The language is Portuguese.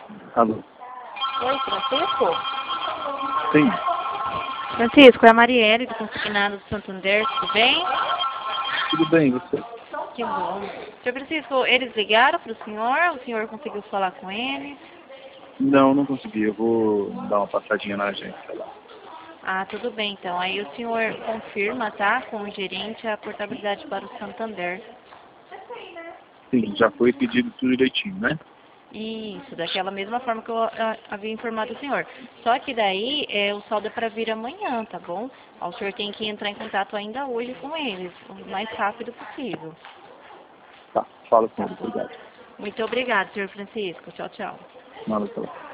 Alô? Oi, Francisco? Sim. Francisco, é a Marielle do Consignado do Santander, tudo bem? Tudo bem, você? Que bom. Senhor Francisco, eles ligaram para o senhor conseguiu falar com eles? Não, não consegui. Eu vou dar uma passadinha na agência lá. Ah, tudo bem então. Aí o senhor confirma, tá, com o gerente a portabilidade para o Santander. Sim, já foi pedido tudo direitinho, né? Isso, daquela mesma forma que eu havia informado o senhor. Só que daí o saldo é para vir amanhã, tá bom? O senhor tem que entrar em contato ainda hoje com eles, o mais rápido possível. Tá, fala com Tá ele, bom? obrigado. Muito obrigada, senhor Francisco. Tchau, tchau. Nada, tá lá.